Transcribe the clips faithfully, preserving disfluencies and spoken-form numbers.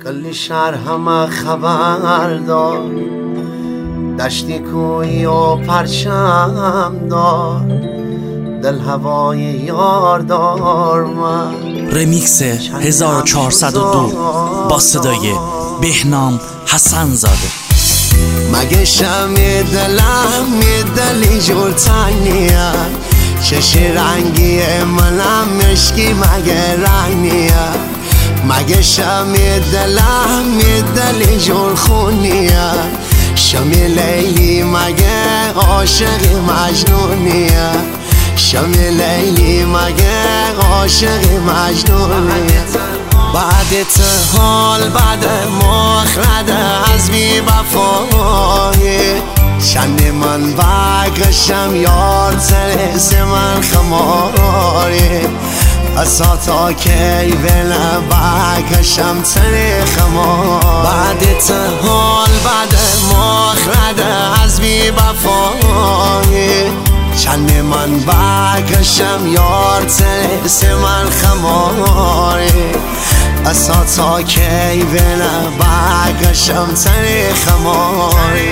کلی شهر همه خبر دار، دشتی کوی و پرچم دار، دل هوای یار دار. من رمیکس هزار و چهارصد و دو با صدای بهنام حسن زاده. مگه شمی دلم می دلی جور تنیه، چش رنگی منم مشکی مگه رنگ نیه. مگه شمی دلم می دلی جور خونیه، شمی لیلی مگه عاشق مجنونیه. شمی لیلی مگه عاشق مجنونیه. بعد حال بعد مخرد از بی وفایی، چند من بگشم یار ترس من خماری. اصا تا کی بله بگشم تر خمار. بعد حال بعد مخرد از بی وفایی، چند من بگشم یار ترس من خماری. اصا تا کی بله بگشم تر خماری.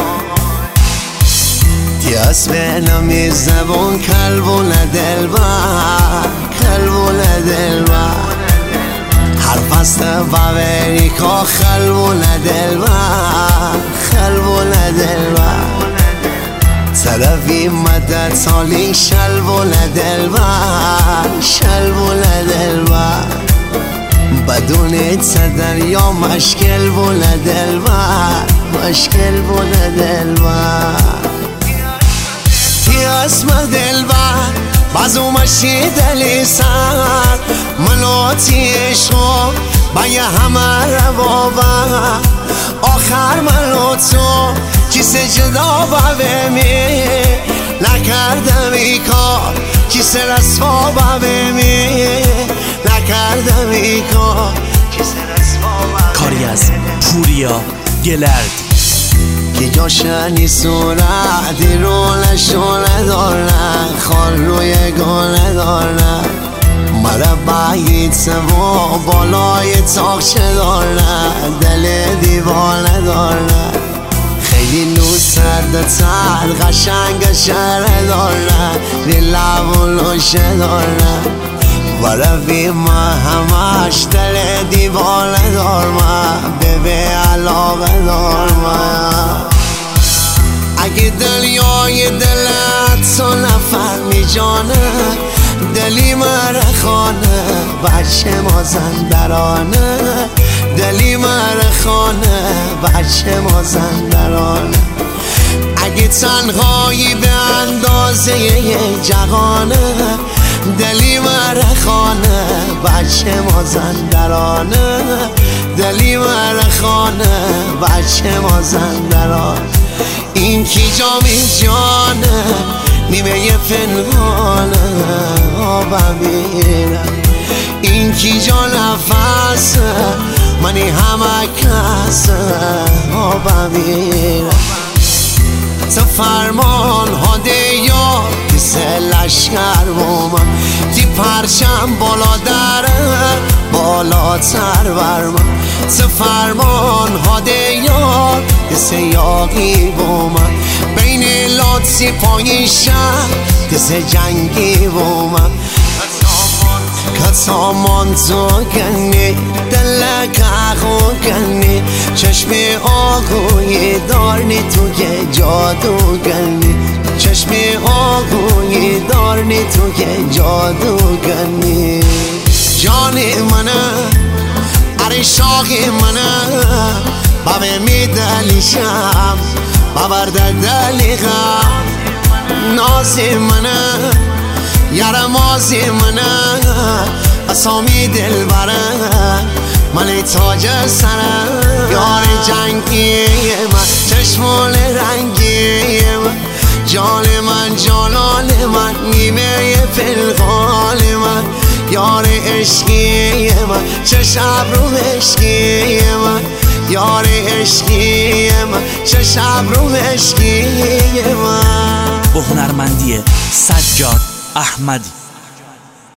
دیاس بینمی زبون کلبون دلبر، کلبون دلبر. هر فست باوری که خلبون دلبر، خلبون دلبر. طرفی مدد سالی شلبون دلبر، شلبون دلبر. بدون دریا مشکل بول دلبر، مشکل بول دلبر. اسم دلبر بازو مشی دلی سر، منوتی عشق با یه همه روابر. آخر منو تو کیسه جدا ببینی، نکردم ای کار کیسه رسوا ببینی، نکردم ای کار کیسه رسوا. کاری از پوریا گلرد. که جاشنی صورتی رو نشونه دارن، خال روی گونه دارن. مره باید سوا بالای تاقچه دارن، دل دیوانه دارن. خیلی نو سرد تر قشنگ شهره دارن، بی لب و لوشه دارن. ورفی ما همش دل دیوانه دارم، ببه علاقه دارم. اگه دلیای دلت تو نفر می جانه، دلی مرخانه بچه مازندرانه. دلی مرخانه بچه مازندرانه. اگه تنهایی به اندازه جهانه، دلی مرخانه بچه مازندرانه. دلی مرخانه بچه مازندرانه. این کی جامی جانه نیمه یه پنهانه آبم میره. این کی جا نفسه منی همه کسه آبم میره. تو فرمان هاده یا کسه لشکر بومم، تی پرچم بالا دره بالاتر برمم. تو فرمان هاده یا کسه یاقی بومم، بین لاتسی پای شهر کسه جنگی بومم. کتامان تو کنی دلک آقو کنی، چشم آقوی دارنی تو که جادو کنی. چشم آقوی دارنی تو که جادو کنی. جانی منه اره شاقی منه، بابه می دلیشم بابرده دلیغم. نازی منه یارمازی منه، اسامی دل بره من تاج سره. یار جنگی من چشمال رنگی من، جان من جانان من نیمه پلغال من. یار عشقی من چه شب رو عشقی من، یار عشقی من چه شب رو عشقی من. با هنرمندی سجاد احمدی.